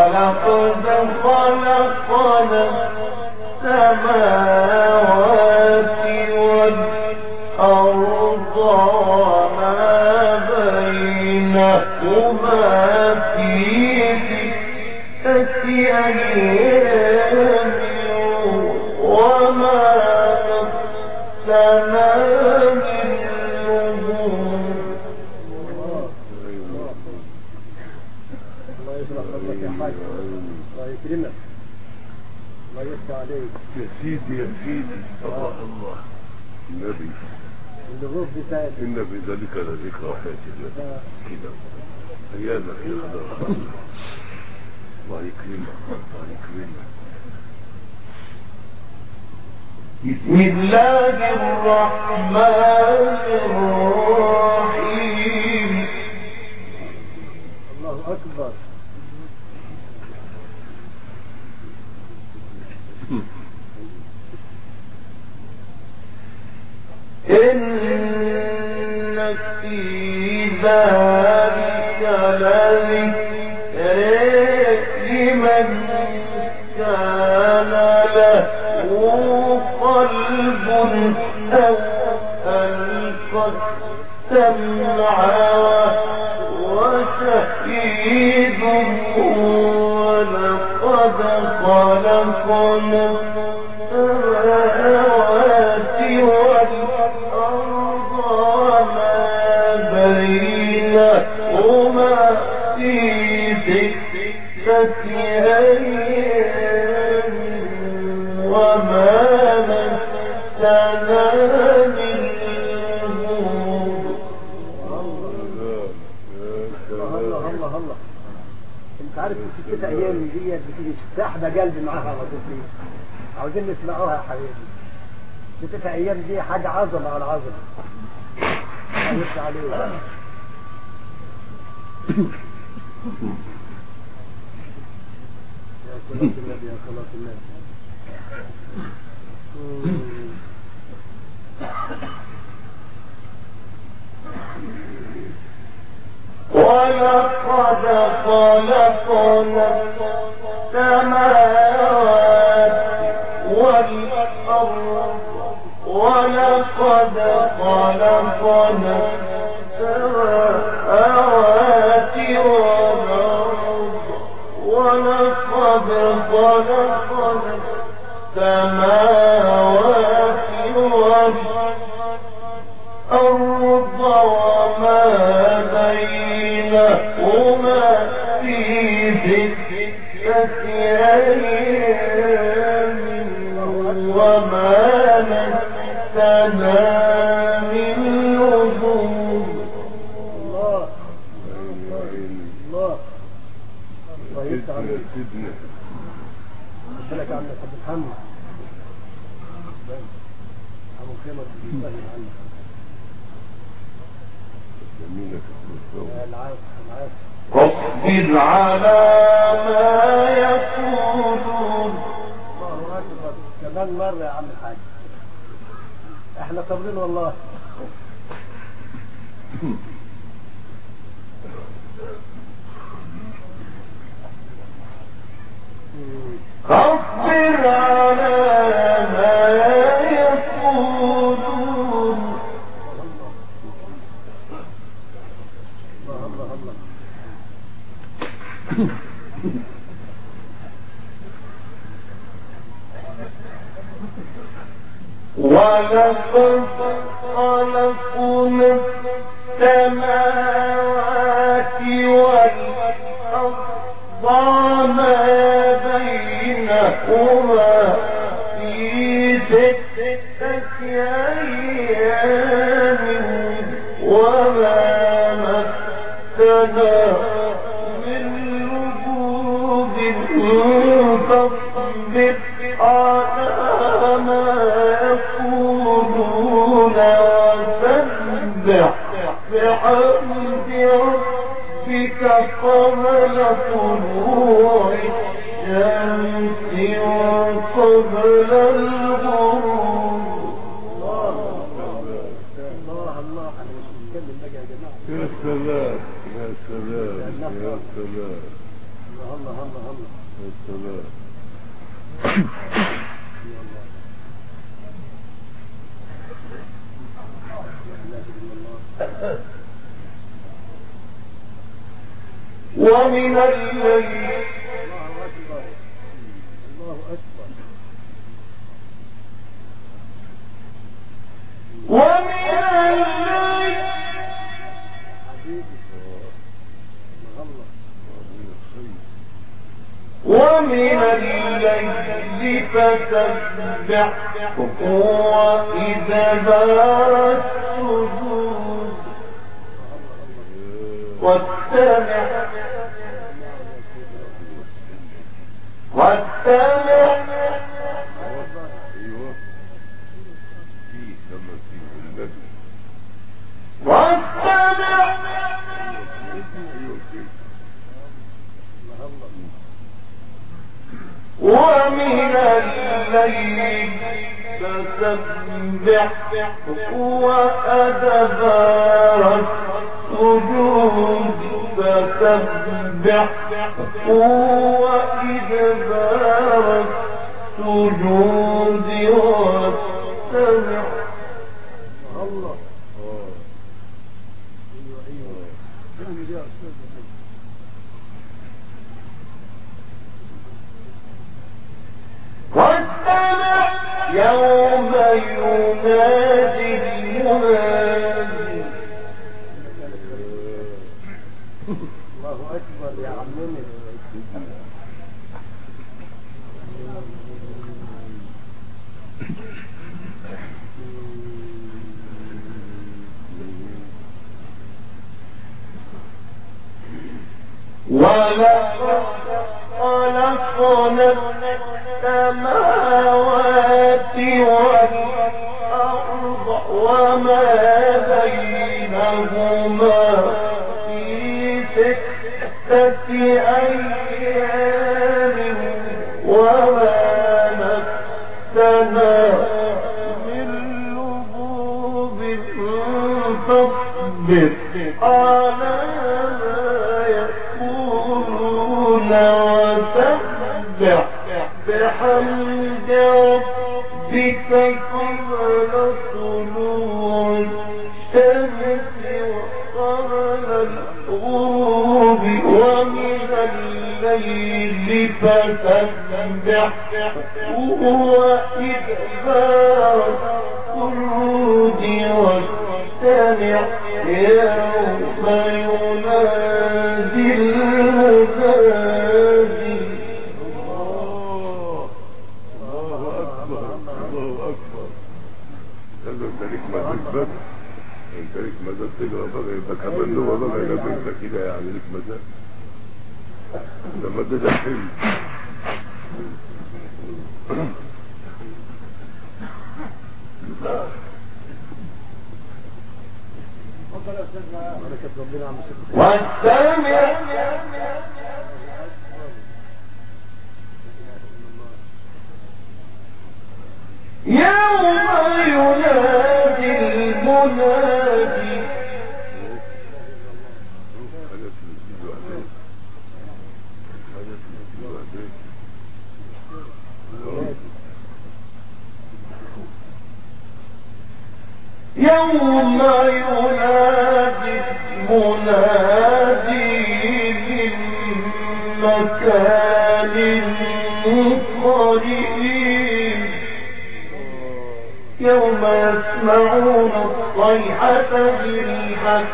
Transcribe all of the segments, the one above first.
ولقد خلقنا السماوات والأرض وما بينهما في ستة أيام وما مسنا من لغوب. الله يشرح لك يا حاج، الله يكرمك، الله يفتح عليك يا سيدي يا سيدي. الله الله النبي اللغوب بتاعت إن في ذلك لذكرى حياتي كده أيامك يا خضر. الله يكرمك الله يكرمك. بسم الله الرحمن الرحيم. الله أكبر. إن في ذلك لذكر لمن كان له قلب أو ألقى السمع وشهيد. ولقد خلقنا السماوات والأرض وما بينهما في ستة أيام وما مسنا من لغوب. الله الله الله. انت عارف الستة ايام ديت بتيجي سحبة قلبي معاها على طول. عاوزين نسمعوها يا حبيبي. ستة ايام دي حاجة عظمة على عظمة. عرفت عليه. يا صلاة النبي يا صلاة النبي. ولقد خلقنا السماوات والأرض ولقد خلقنا السماوات والأرض ولقد خلقنا السماوات والأرض وما بينهما في ستة أيام وما مسنا من لغوب. الله الله الله. الله يفتح عليك. قلت لك يا عم عبد محمد ابو خيمه الله عنك. واصبر على ما يقولون. الله اكبر. كمان مره يا عم الحاج احنا صابرين والله. واصبر على ما يقولون. الله الله الله. ولقد خلقنا السماوات والأرض وما بينهما في ستة أيام وما مسنا من لغوب. فاصبر على ما يقولون وسبح بحمد ربك قبل طلوع الشمس وقبل الغروب. الله الله الله. احنا مش بنتكلم بقى يا جماعه. يا سلام يا سلام يا سلام. الله الله الله السلام. ومن الليل الله أكبر ومن الليل حبيبي الله ومن الليل فسبحه وإدبار السجود واستمع ايوه في كما في النبي واستمع ايوه كده ومن الليل فسبحه وأدبار السجود فسبحه وإدبار السجود واستمع الله ايوه ايوه كمل يا استاذ واستمع يوم ينادي المنادي الله اكبر يا عمنا ولقد خلقنا السماوات والأرض وما بينهما في 6 أيام وما مسنا من لغوب فاصبر على وسبح بحمد ربك قبل طلوع الشمس وقبل الغروب ومن الليل فسبح وإدبار السجود واستمع يوم ينادي المنادي الله اكبر الله اكبر. قال له انت ليك مزاج بقى، انت ليك مزاج تقرا بقى، يبقى كمان له بقى يبقى انت كده يعني ليك مزاج لما ده حلو. بركة ربنا عم يشكرك واستمع يوم ينادي المنادي يوم ينادي المنادي من مكان قريب يوم يسمعون الصيحة بالحق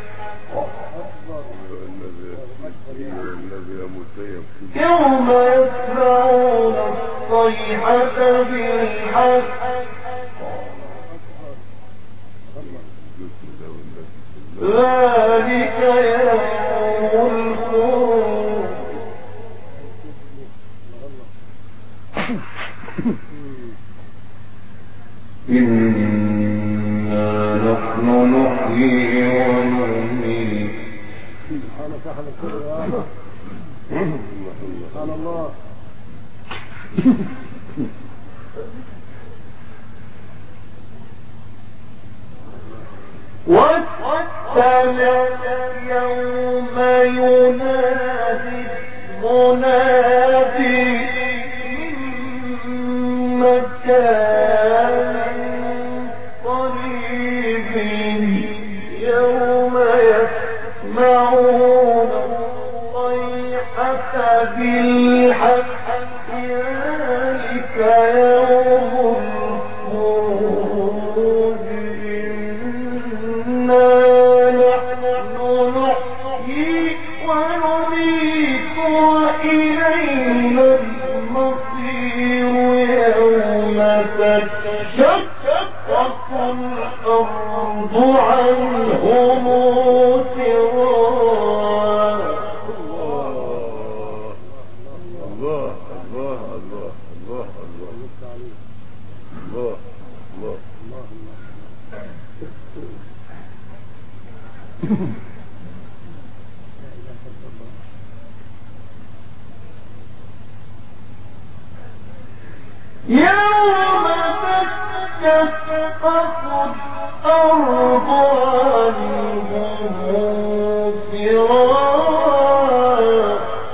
يوم يسمعون الصيحة بالحق ذلك يوم الخروج إنا نحن نحيي ونميت سبحانك يا حبيبي سبحان الله واستمع يوم ينادي ونميت وإلينا المصير يوم تشقق الأرض عنهم سرا. الله الله الله الله الله الله يوم تشقق الأرض عنهم سرا.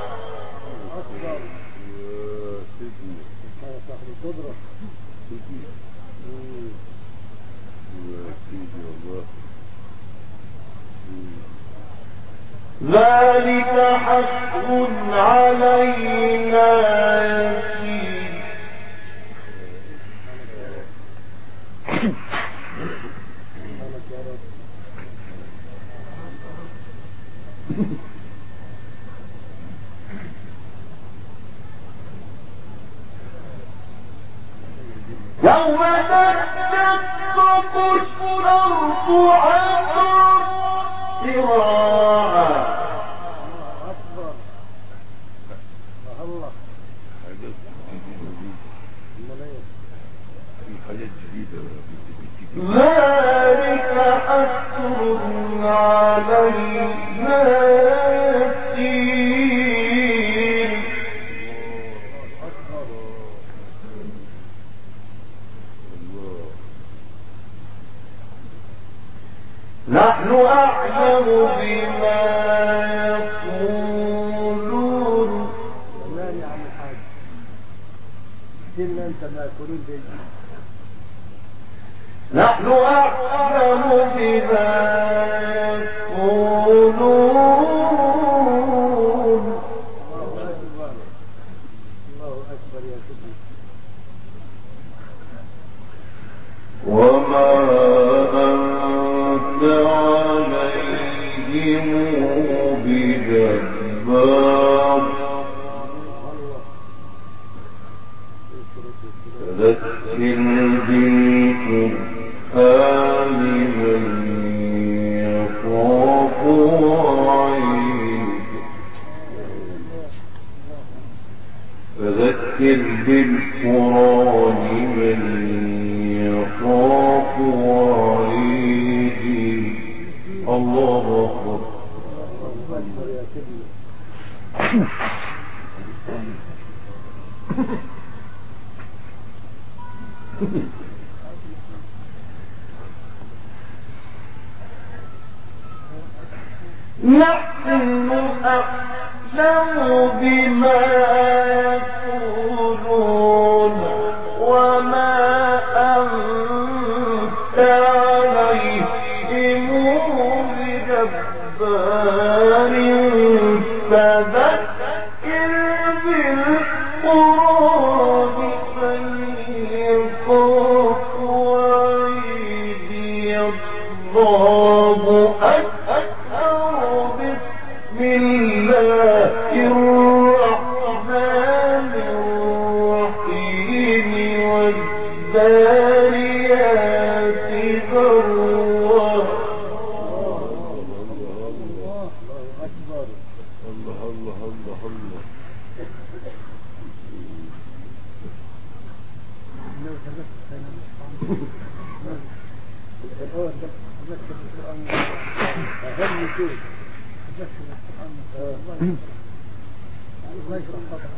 ذلك حق علينا يسير. يوم تشقق الأرض عنهم سراعا. ذلك حسر علينا يسير. نحن أعلم بما يقولون. لا يعني حاجة إلا أنت ما يقولون دي. نحن أعلم بما يقولون. الله أكبر يا سيدي. وما أنت عليهم بجبار. فذكر بالقرآن من يخاف وعيد. فذكر بالقرآن من يخاف وعيد. الله أكبر. يا سيدي. نحن أعلم بما يقولون وما أنت عليهم بجبار. فذكر بالقرآن من يخاف وعيد. الله أكبر. بسم الله الرحمن الرحيم. والذاريات ذروا. الله أكبر. الله الله الله الله. لو تذكرت القرآن تذكر القرآن أهم شيء تذكر القرآن. الله يشرح صدرك.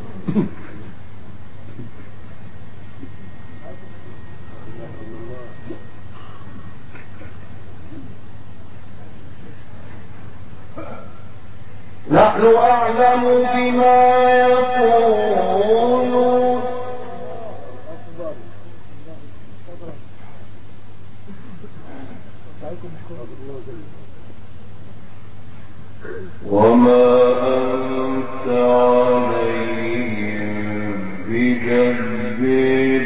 نحن أعلم بما يقولون. وما أنت عليهم بجبار.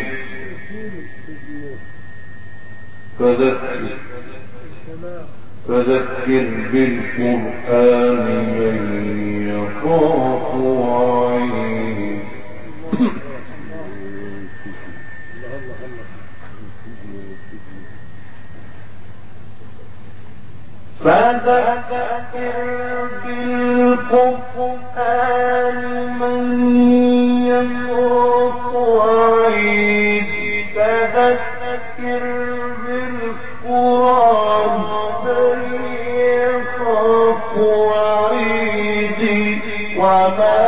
فذكر بالقرآن من يخاف وعيد فذكر بالقرآن من يخاف وعيد فذكر بالقرآن من يخاف وعيد وما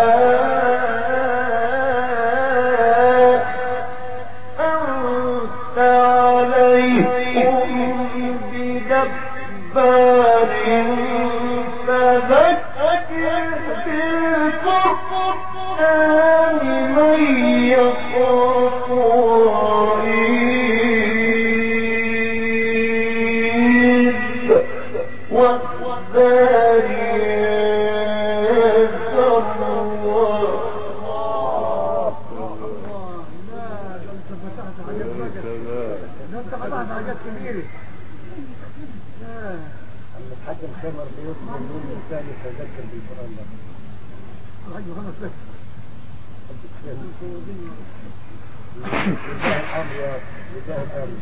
أنت عليهم بدبار فذكر بالقرآن من يخاف وعيد والذاريات ذروا. انت فتحت حاجات كبيره. اما الحاج الخمر بيطلب النون الثاني فذكر بالقران ده. الحاج خمس بس. نداء الامر يا نداء الامر.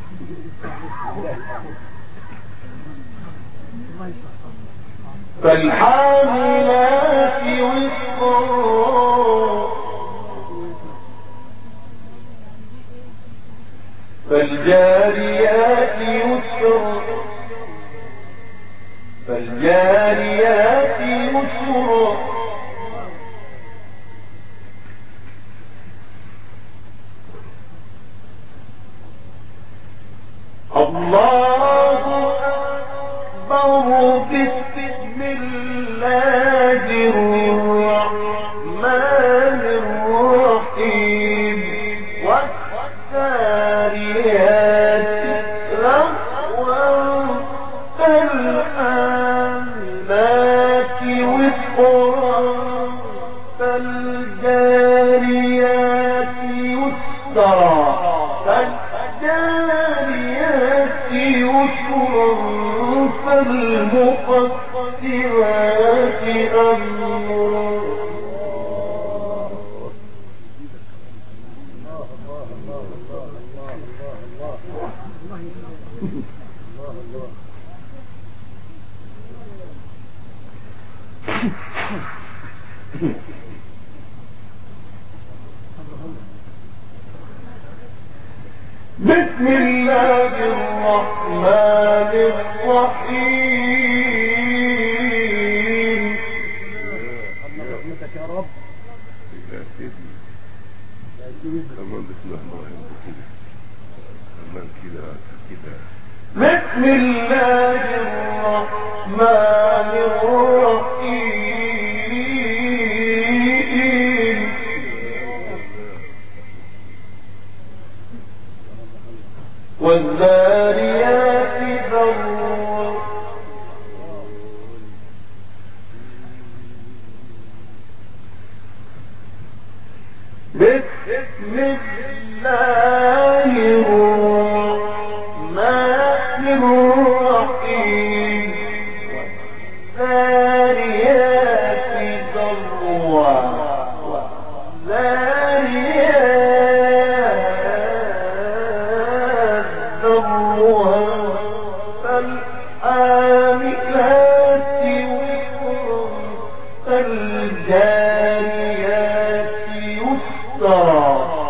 فالحاملات وقرا فالجاريات يسرا فالجاريات يسرا الله أكبر بسم الله الرحمن الرحيم والذاريات ذروا فالآمنات وقرا فالجاريات يسرا فالجاريات يسرا فالمقدرات أمرا. بسم الله الرحمن الرحيم. رحمتك يا رب. يا سيدي كمان بسم الله الرحمن الرحيم كمان كده كده. بسم الله الرحمن الرحيم. والذاريات ذروا بسم الله الرحمن الرحيم. والذاريات ذروا والذاريات ذروا فالآمنات وقرا فالجاريات يسرا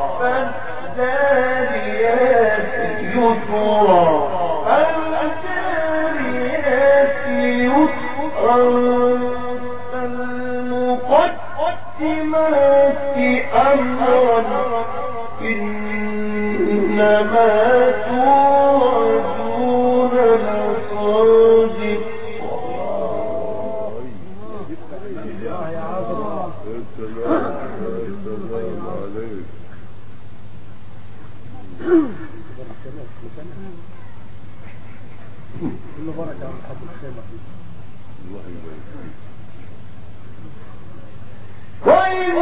فالجاريات يسرا فالجاريات يسرا فالمقدمات أمرا إنما توعدون لصادق. يا عظمه. السلام عليك. كل بركه على الحاج الخمر. الله يبارك فيك. وإن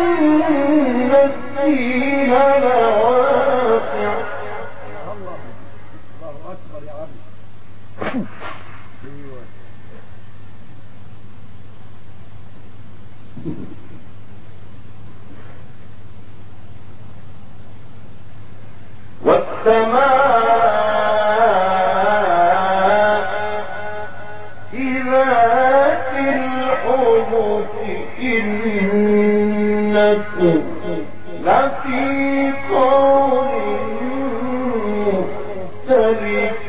الدين لواقع. الله اكبر يا عم. ايوه والسماء ذات الحبك إنكم لفي قول مختلف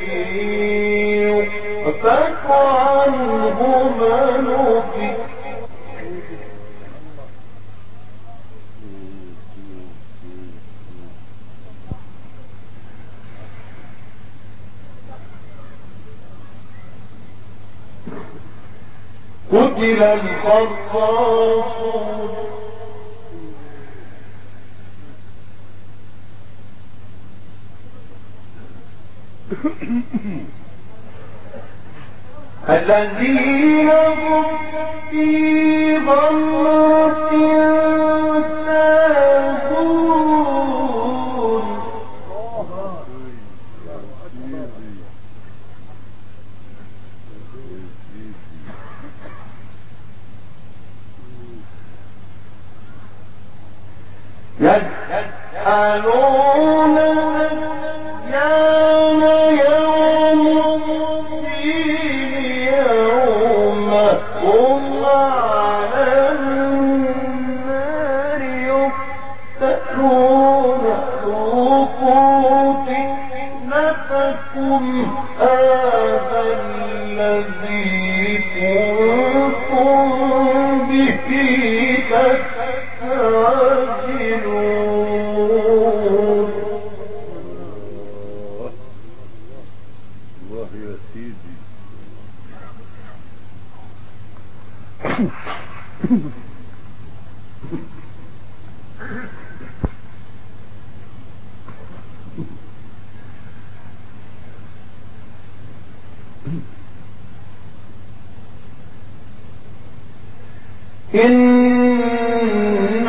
فك عنه منوفك قتل الخراصون الذين هم في غمرة ساهون يسألون أيان يوم الدين يوم هم على النار يفتنون ذوقوا فتنتكم هذا الذي كنتم به تستعجلون. الله يا سيدي. إن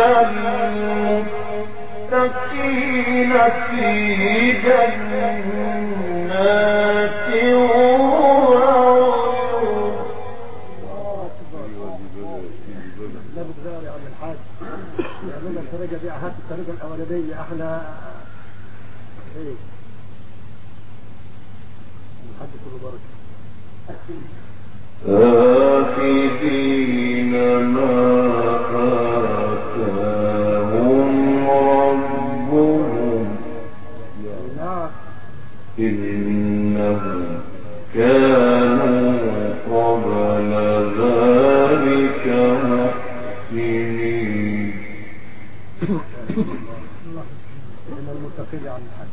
المتقين في جنات وعيون. لا بتغير يا عم الحاج، يعملنا الطريقة دي هات الطريقة الأولانية احنا ايه الحاج كله بركة. آخذين ما آتاهم ربهم إنهم كانوا قبل ذلك محسنين. إن المتقين عن الحج.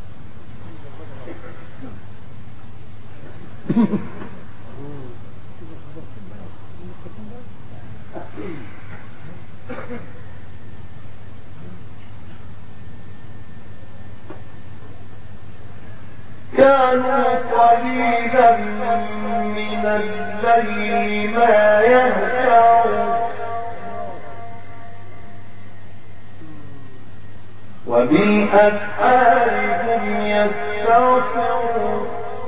كانوا قليلا من الليل ما يهجعون وبالأسحار هم يستغفرون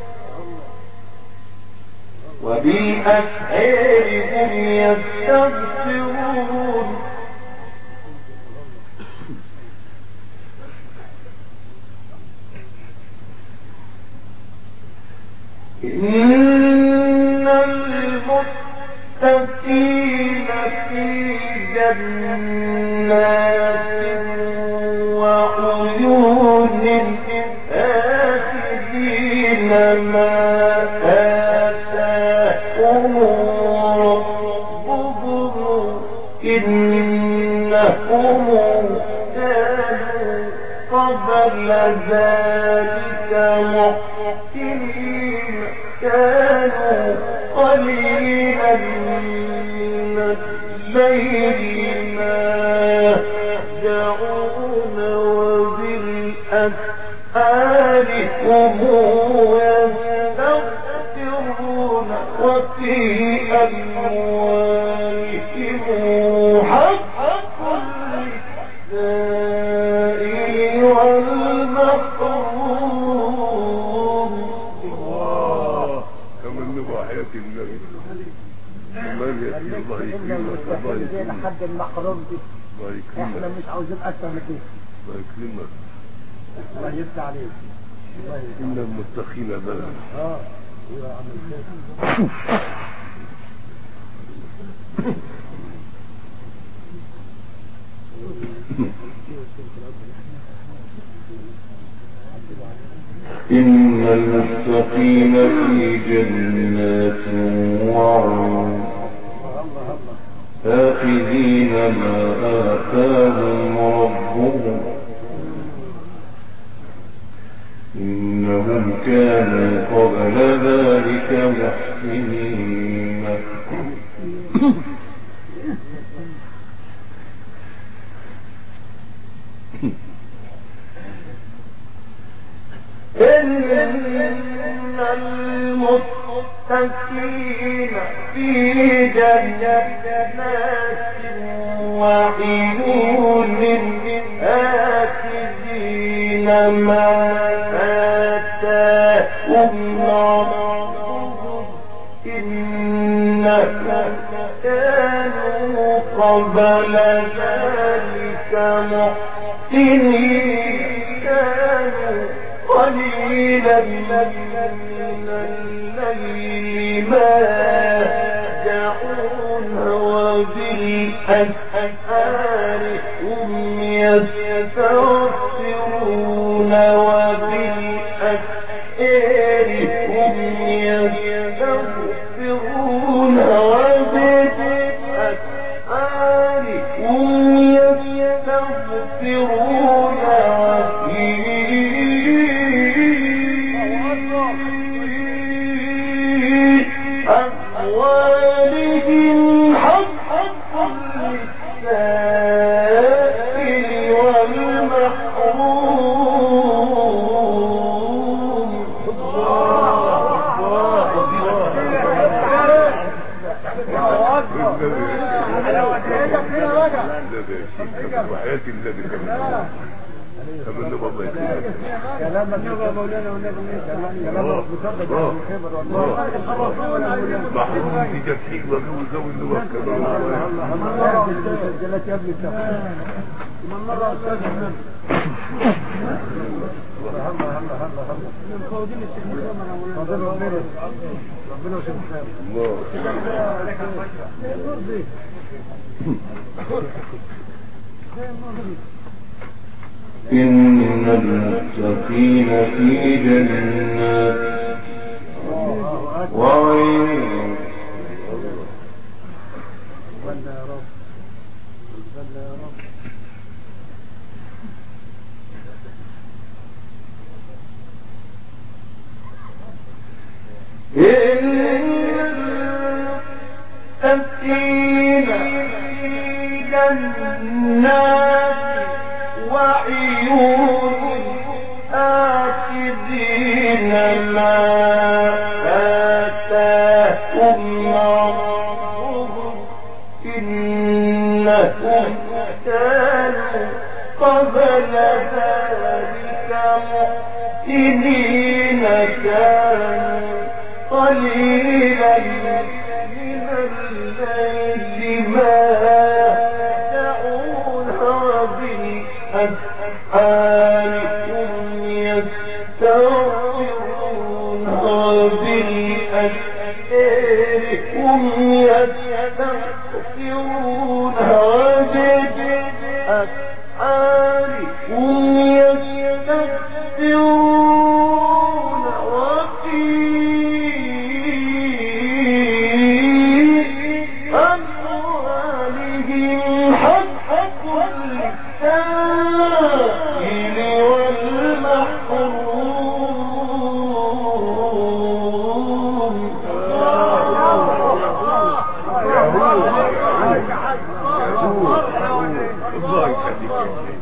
وبالأسحار هم يستغفرون. إن المتقين في جنات وعيون آخذين ما آتاهم ربهم إنهم كانوا قبل ذلك محسنين. كانوا قليلا من الليل ما يهجعون وبالأسحار هم يستغفرون وفي أموالهم حق للسائل والمحروم. كمان نبقى حياة النبي. الله يكرمك الله يكرمك. المحروم دي. الله يكرمك. احنا مش عاوزين اكتر من كده. الله يكرمك. الله يفتح عليك. إن المتقين بلد. ايوه يا عم الخير. إن المتقين في جنات وعيون آخذين ما آتاهم ربهم إنهم كانوا قبل ذلك محسنين. إن المتقين في جنات وعيون آخذين ما آتاهم ربهم إنهم كانوا قبل ذلك محسنين كانوا قليلا من الليل ما يهجعون وبالأسحار هم يستغفرون وبالأسحار هم يستغفرون وبالأسحار هم يستغفرون أموالهم حق للسائل والمحروم. وحياة النبي كمان الله يكرمك. كلامك يا مولانا والنبي كلامك مصدق على الخبر والله. محروم دي جسيم وزو النور كمان. الله سجلت يا ابني من مرة أستاذ من ربنا يشفيك إن المتقين في جنات وعيون بلى يا رب بلى يا رب. المتقين في جنات وعيون آخذين ما آتاهم ربهم إنهم كانوا قبل ذلك محسنين كانوا قليلا من الليل ما يهجعون وبالأسحار هم يستغفرون وبالأسحار هم يستغفرون وبالأسحار هم يستغفرون وفي أموالهم حق للسائل والمحروم. الله يخليك.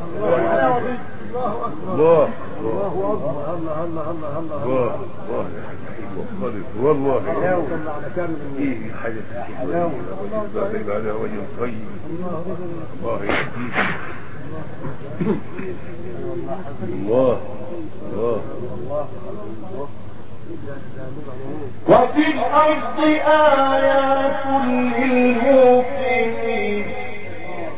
الله الله أكبر. الله الله الله الله الله الله خالص والله. ايه حاجة حلوة على وجه طيب. الله يهديك. الله الله وفي الأرض آيات للموقنين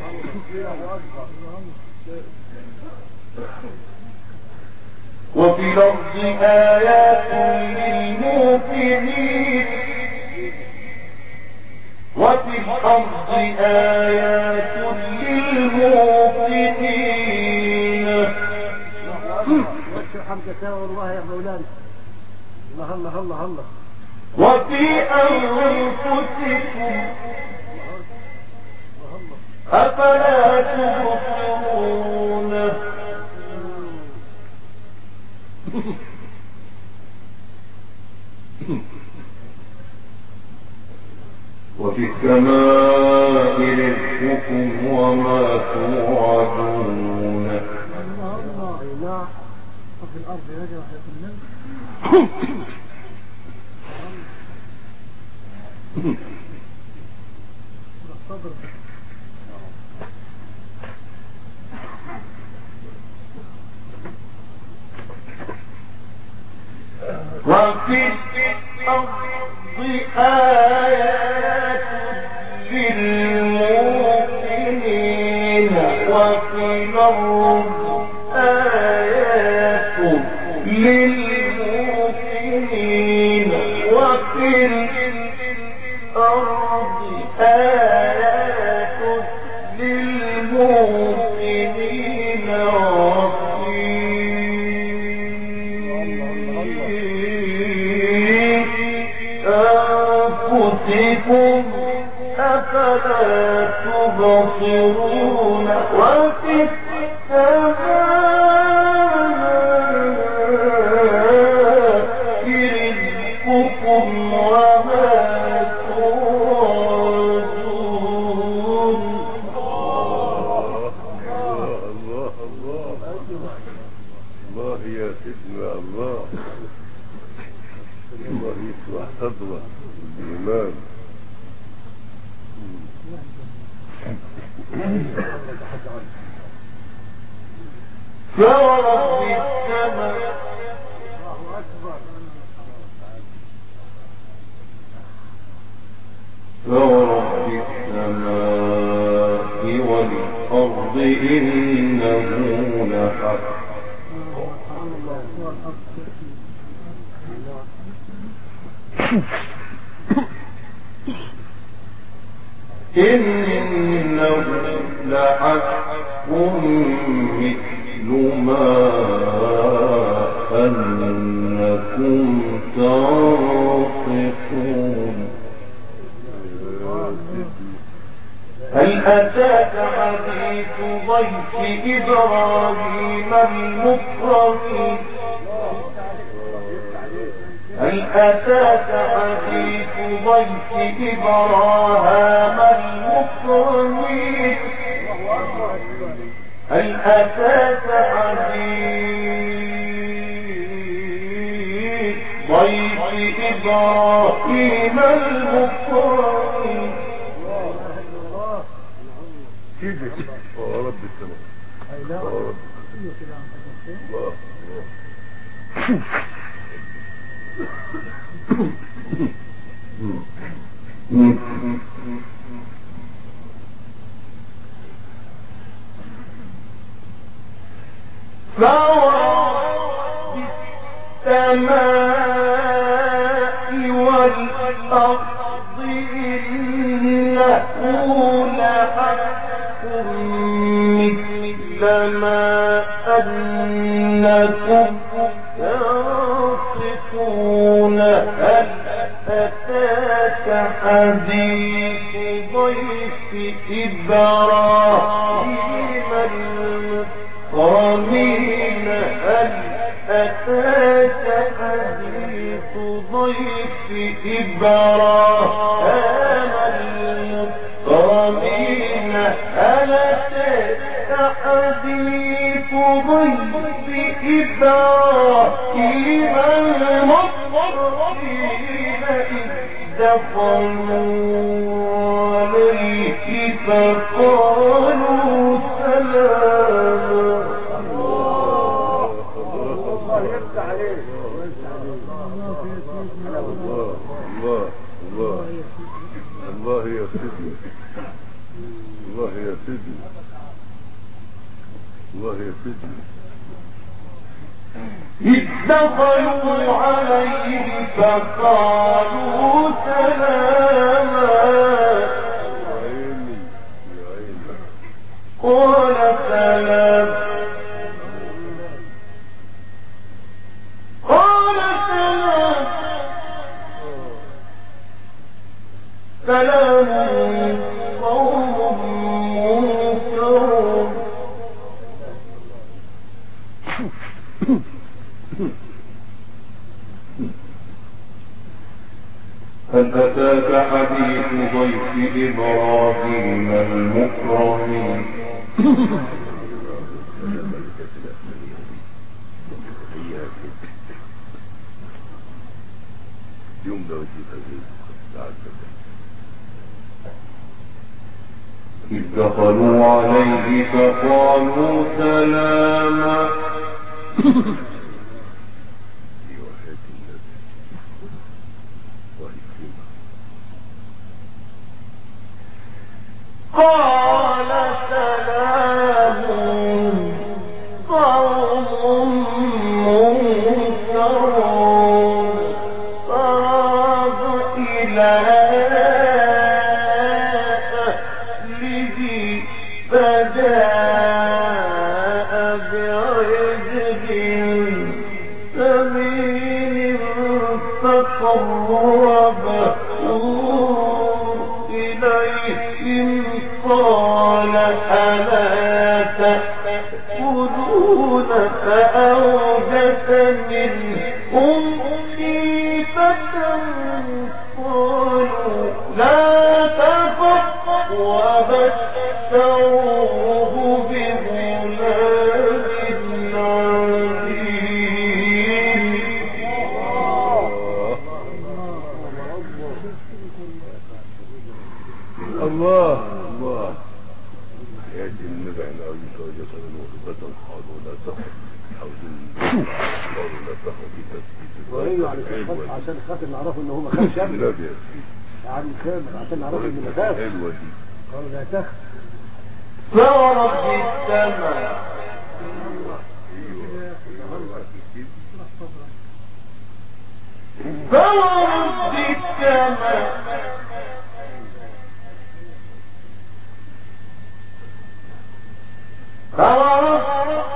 وفي الأرض آيات للموقنين وفي الأرض آيات للموقنين. واشر حمدك والله يا مولانا. الله الله الله الله. وفي أنفسكم أفلا تبصرون. وفي السماء رزقكم وما توعدون. وفي الأرض يجرى حياة الناس. الصبر. وفي الأرض آيات للموقنين وفي الأرض آيات للموقنين وفي الأرض آيات للموقنين أنفسكم أفلا تبصرون. وفي السماء رزقكم وما توعدون. الله الله الله يا سيدنا الله. الله يشرح صدره بالإيمان. فورب السماء فورب السماء والأرض إنه لحق. إنه لحق مثل ما أنكم تنطقون. هل أتاك حديث ضيف إبراهيم المكرمين. هل أتاك حديث ضيف إبراهيم المكرمين. هل أتاك حديث ضيف إبراهيم المكرمين. ورب السماء ورب الله فورب السماء والأرض إنه لحق مثل ما أنكم تنطقون. هل أتاك حديث ضيف إبراهيم المكرمين. هل أتاك حديث ضيف إبراهيم المكرمين. هل أتاك حديث ضيف إبراهيم المكرمين إذ دخلوا عليه فقالوا سلاما. الله يفتح عليك. الله الله الله الله يا سيدي الله يا سيدي وهي فتنة. إذ دخلوا عليه فقالوا سلاما عيني يا عيني. قال سلام قال سلام سلام قوم منكرون هل أتاك حديث ضيف إبراهيم المكرمين جملة إذ دخلوا عليه فقالوا سلاما قال سلام قوم منكرون فراغ إلى أهله فجاء بعجل سمين فقربه إليهم قال ألا تأكلون فأوجس منهم خيفة قالوا لا تخف وبشروه بغلام عليم الله الله. يأتي النبي عن أبي سعيد وخطبة قالوا لا تخف قالوا لا تخف وهي عشان خاطر نعرفوا ان هو ما خافش ابدا يعني خاف عشان نعرفوا انه ما خافش قالوا لا تخف فورب السماء فورب السماء فورب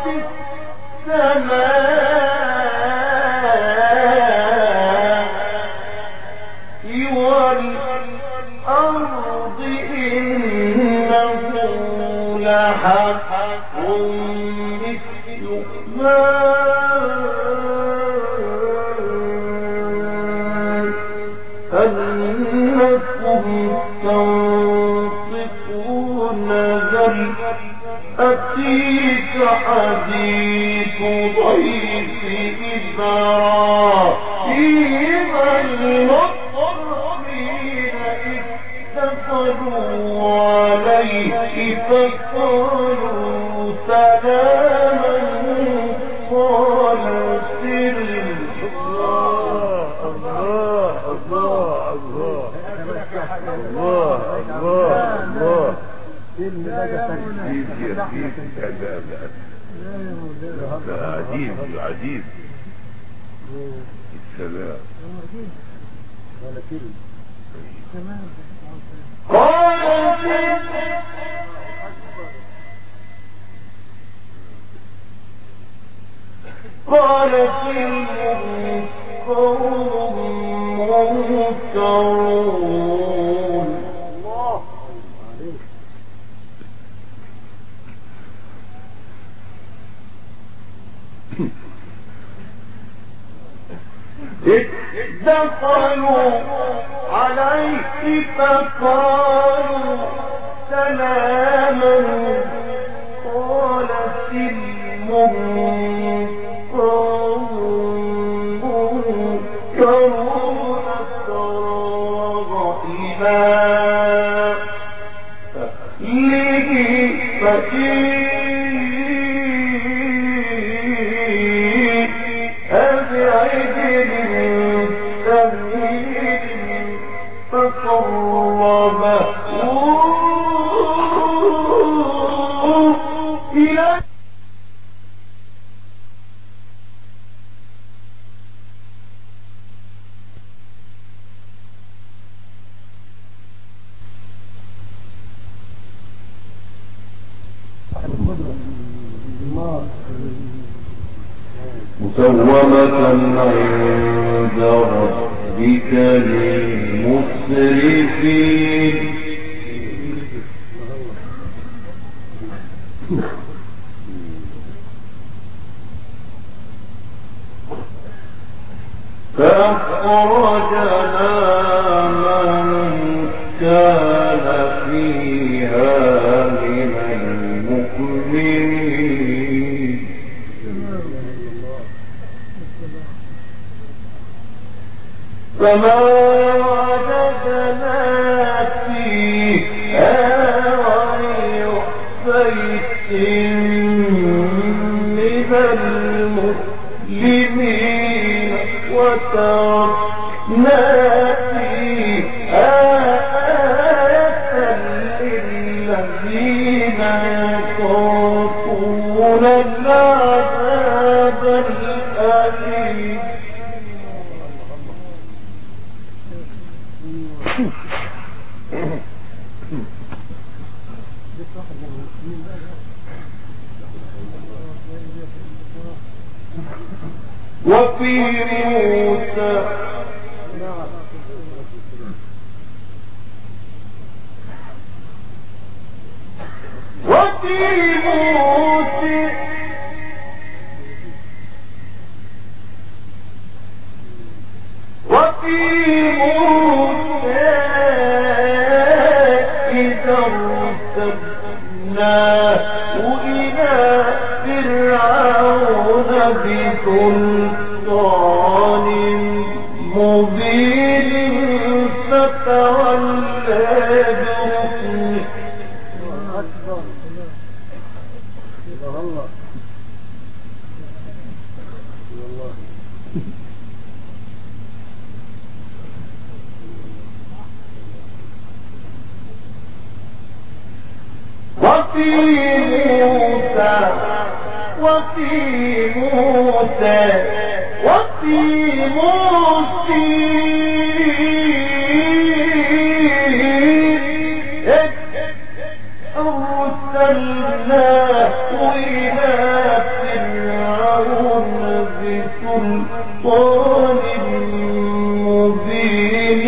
السماء والأرض إنه لحق مثل ما أنكم تنطقون ذل أتيك حديث ضيف إبراهيم المكرمين إذ دخلوا عليه فقالوا سلاما قال سلم الله الله الله الله الله الله. عجيب عجيب السلام قال سلم قوم منكرون دخلوا عليه فقالوا سلاما قال سلم قوم منكرون فراغ إلى أهله بعجل سمين فقربه إلى مسومة عند ربك للمسرفين فأخرجنا من كان فيها من المؤمنين فما وجدنا فيها غير بيت من المسلمين وتركنا فيها آية للذين يخافون العذاب الأليم وفي موسى إذا ارسلناه إلى فرعون بسلطان مبين فتولى بركنه وفي موسى أرسلناه إلى فرعون بسلطان مبين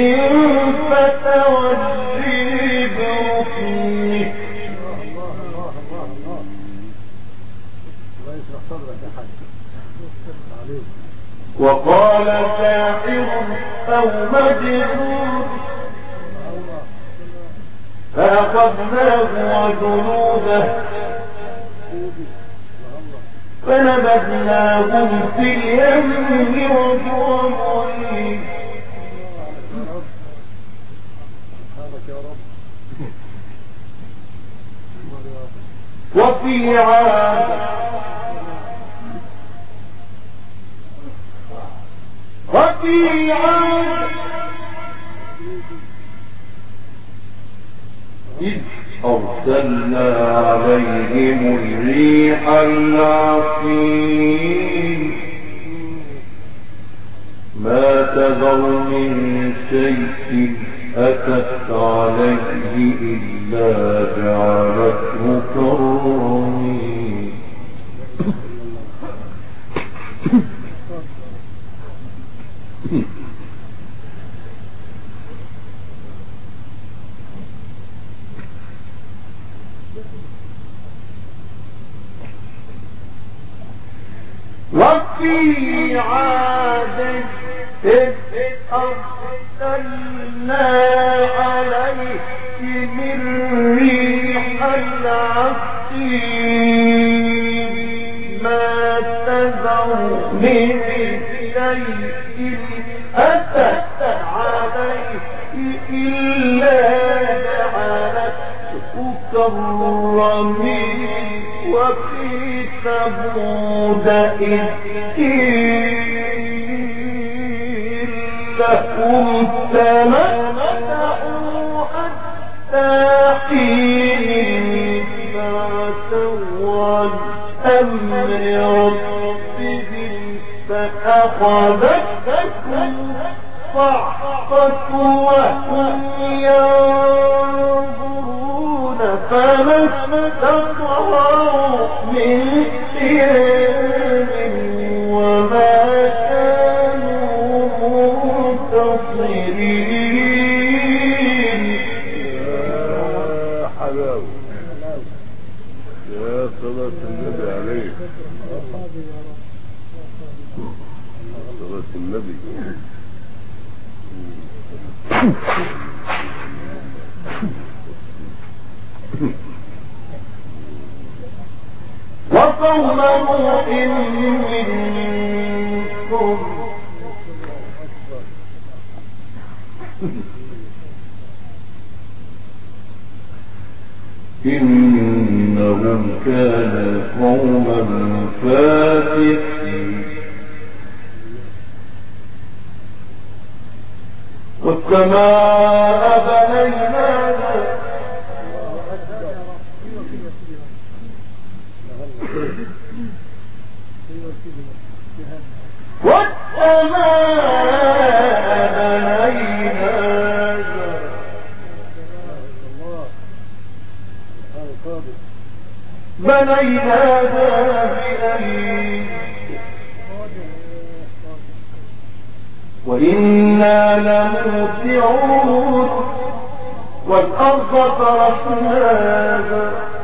فتولي بركنه وقال ساحر أو مجنون فأخذناه وجنوده فنبذناهم في اليم وهو مليم وفي عاد إذ أرسلنا عليهم الريح العقيم ما تذر من شيء أتت عليه إلا جعلته كالرميم وفي عاد إذ أرسلنا عليهم الريح العقيم ما تذر من شيء أتت عليه إلا جعلته كالرميم وفي ثمود إذ قيل لهم تمتعوا حتى حين فعتوا عن أمر ربهم فأخذتهم الصعقة وهم ينظرون فما استطاعوا من قيام وما يا صلاة النبي عليه صلاة النبي وقوم نوح منكم إنهم كانوا قوما فاسقين والسماء بنيناها بنيناها بأيد وإنا لموسعون والأرض فرشناها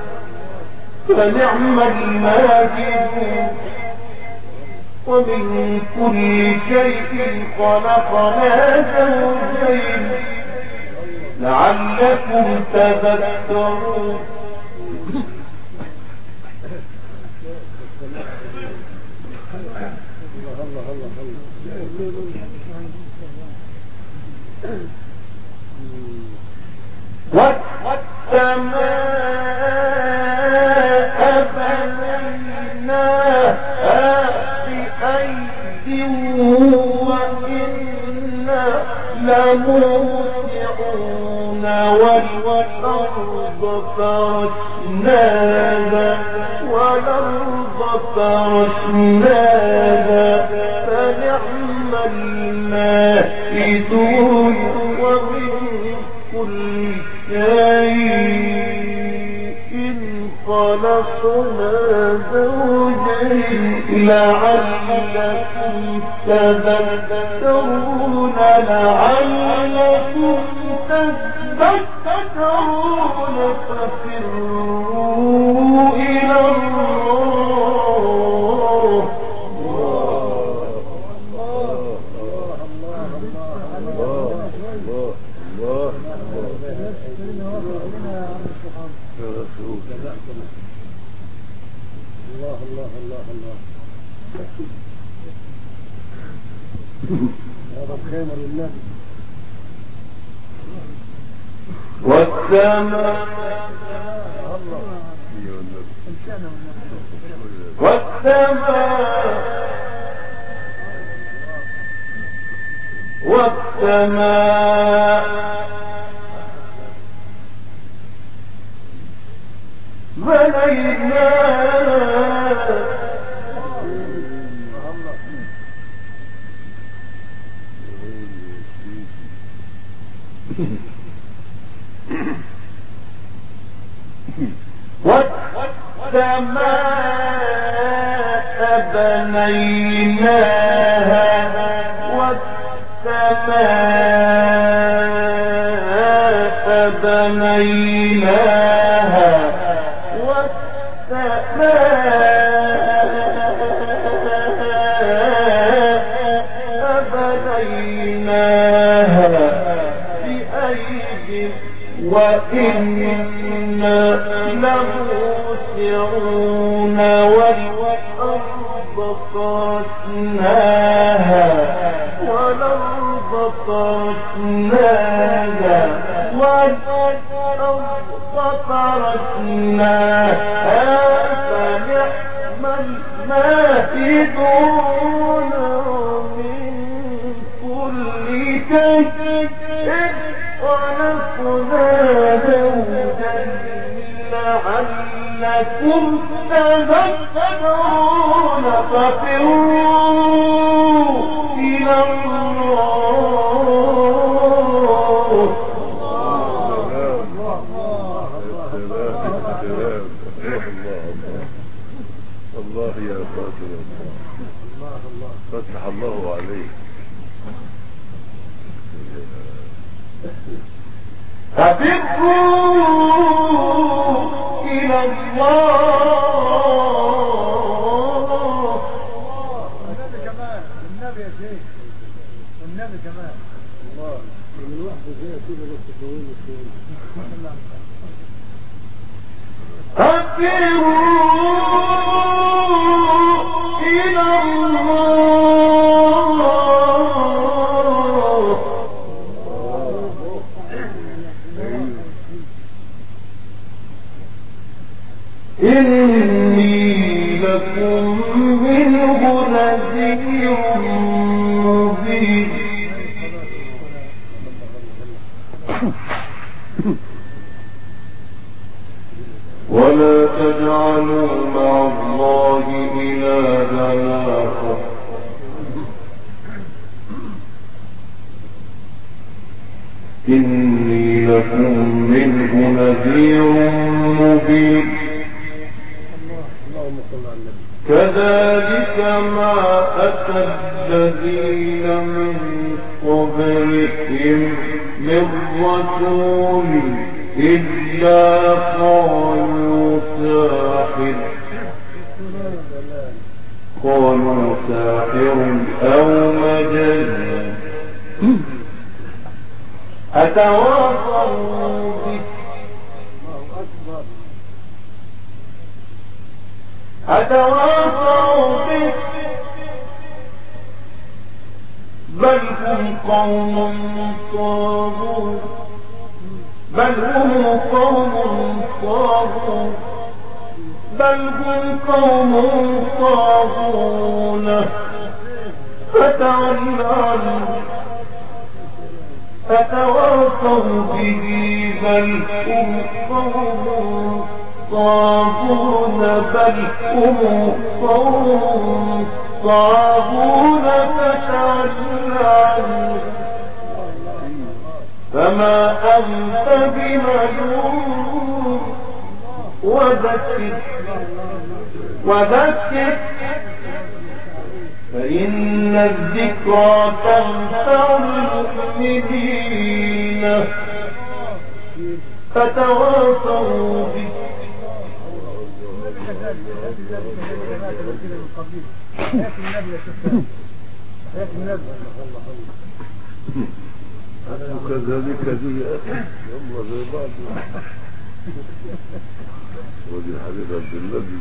فنعم الماجدون ومن كل شيء خلقنا زوجين لعلكم تذكرون والسماء بنيناها بأيد وإنا لموسعون والأرض فرشناها فنعم الماهدون ومن كل شيء خلقنا زوجين لعلكم تذكرون ففروا إلى الله هذا الخيمة لله والسماء وإنا لموسعون والأرض فرشناها فنعم الماهدون من كل شيء خلقنا زوجين لعلكم تذكرون ففروا إلى الله الله يا قاتل فتح الله عليك ففروا إلى الله إلى الله إني لكم منه نذير مبين ولا تجعلوا مع الله إلها آخر إني لكم منه نذير مبين كذلك ما أتى الذين من قبلهم من رسول إلا قالوا ساحر أو مجنون أتواصوا به بل هم قوم طاغون فتواصوا به بل هم قوم طاغون فتول عنهم فما أنت بملوم وذكر فإن الذكرى تنفع المؤمنين فتواصوا به وكذلك دي يا أخي يلا زي بعض ودي حديث عبد النبي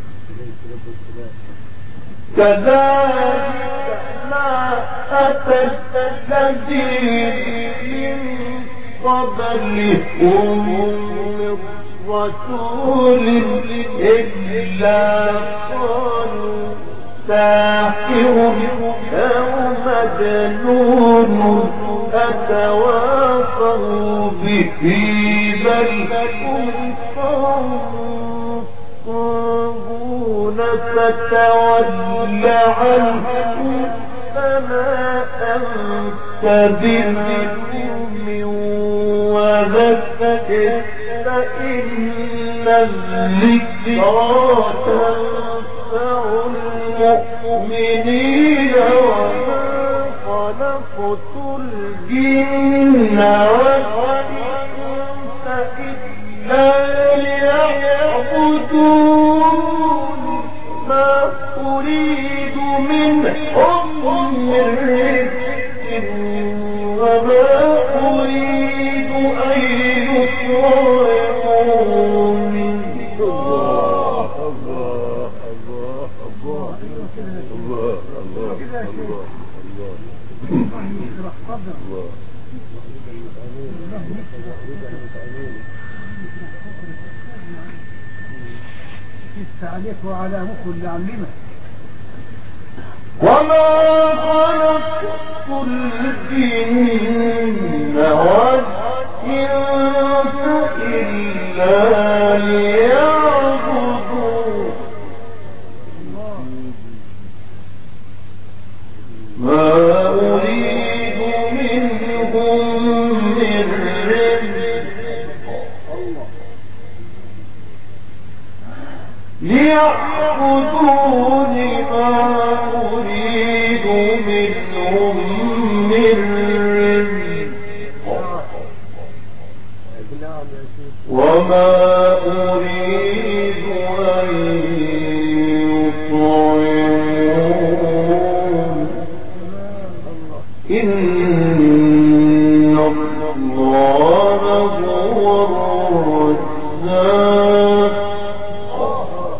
كذلك ما أتى الذين من قبلهم من رسول إلا قالوا ساحر أو مجنون أتواصوا به بل هم قوم طاغون فتول عنهم فما أنت بملوم وذكر فإن الذكرى تنفع المؤمنين وما خلقت الجن والإنس إلا ليعبدون ما أريد منهم من رزق وما أريد أن يطعمون عليك وعلى مخ اللي علمك وما خلقت الجن والإنس إلا ليعبدون ما أريد منهم من رزق ليعبدون ما أريد منهم من رزق وما أريد أن يطعمون إن الله هو الرزاق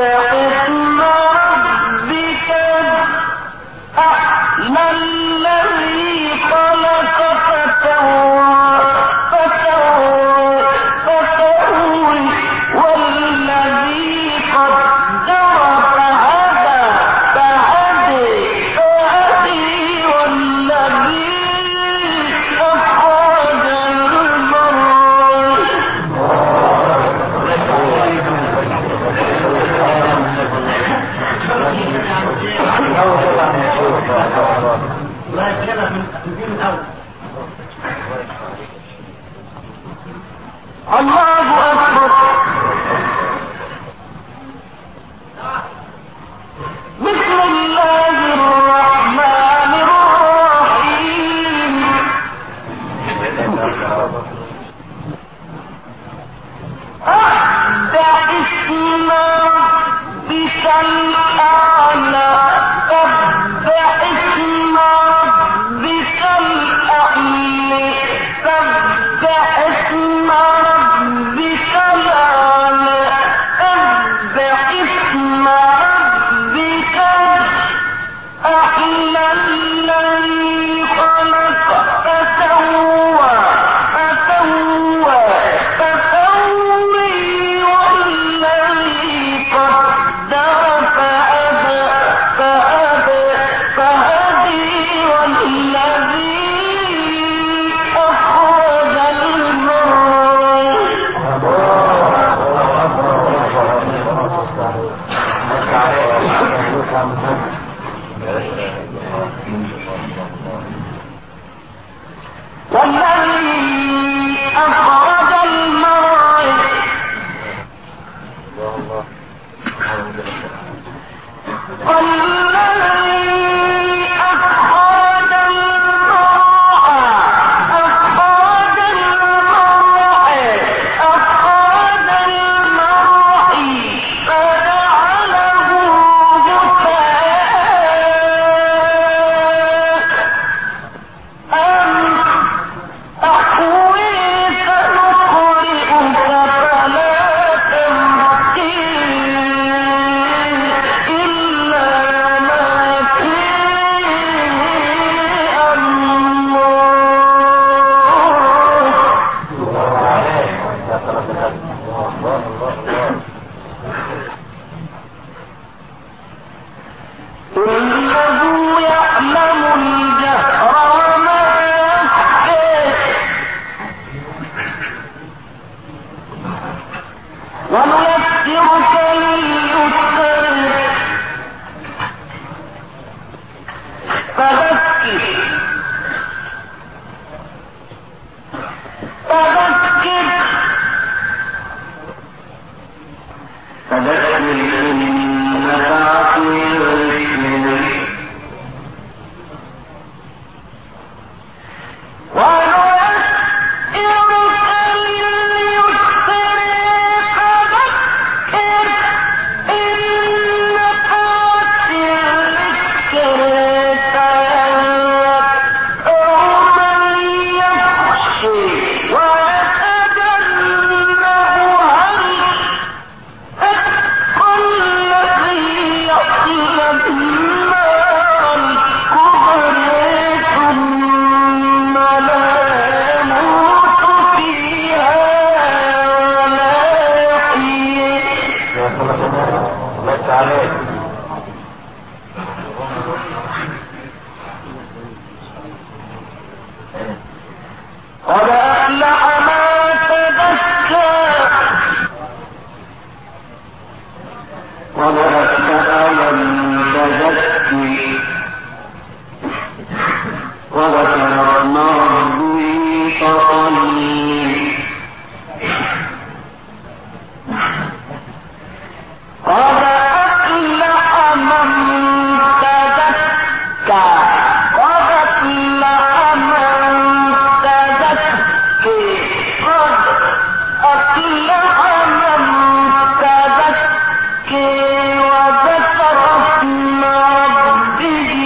وذكر اسم ربه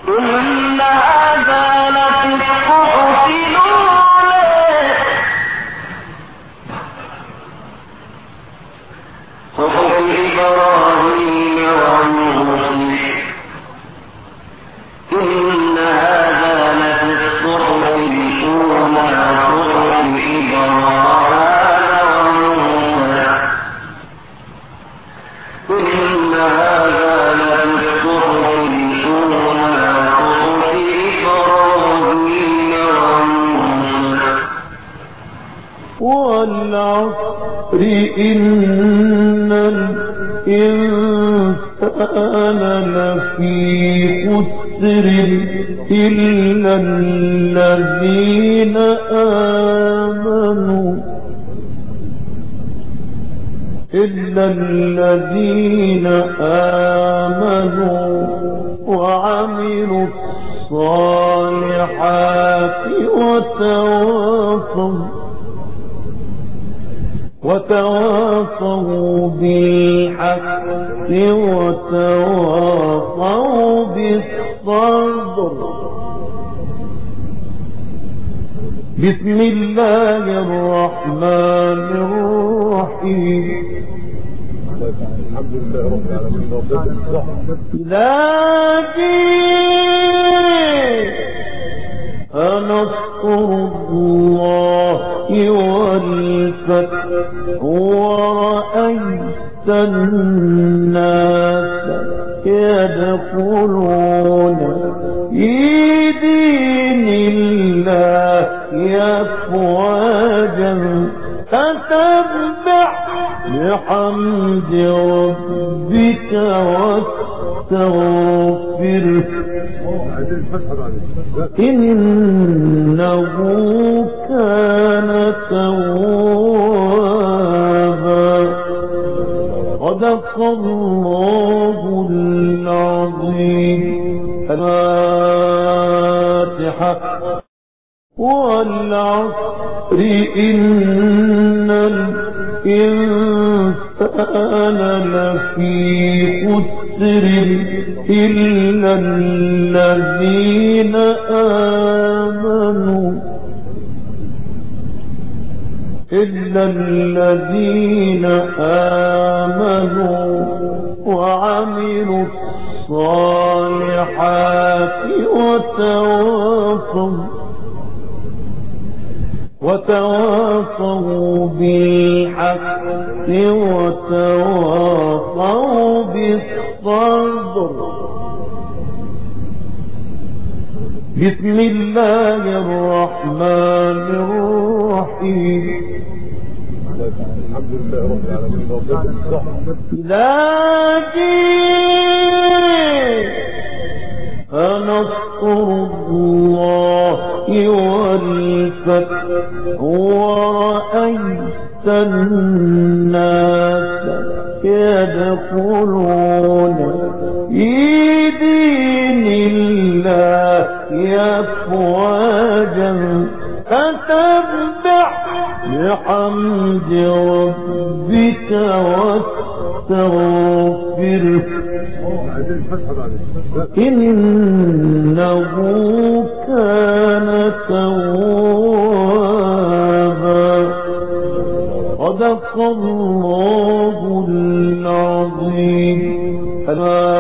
إن هذا لفي الصحف الأولى صحف إبراهيم وموسى إن هذا لفي الصحف الأولى صحف إبراهيم وموسى إن هذا لفي الصحف الأولى صحف إبراهيم وموسى والعصر إن الإنسان لفي خسر إلا الذين آمنوا وعملوا الصالحات وتواصوا بالحق وتواصوا بالصبر. بسم الله الرحمن الرحيم. الحمد لله رب العالمين. نصر الله والفتح ورأيت الناس يدخلون في دين الله أفواجا فسبح بحمد ربك واستغفره إنه كان توابا. صدق الله العظيم. الفاتحة. والعصر إن الإنسان لفي خسر إلا الذين آمنوا وعملوا الصالحات وتواصوا بالحق وتواصوا بالصبر. بسم الله الرحمن الرحيم. الحمد لله رب العالمين. نصر الله والفتح ورأيت الناس يدخلون في دين الله أفواجا فسبح بحمد ربك واستغفره إنه كان توابا. صدق الله العظيم.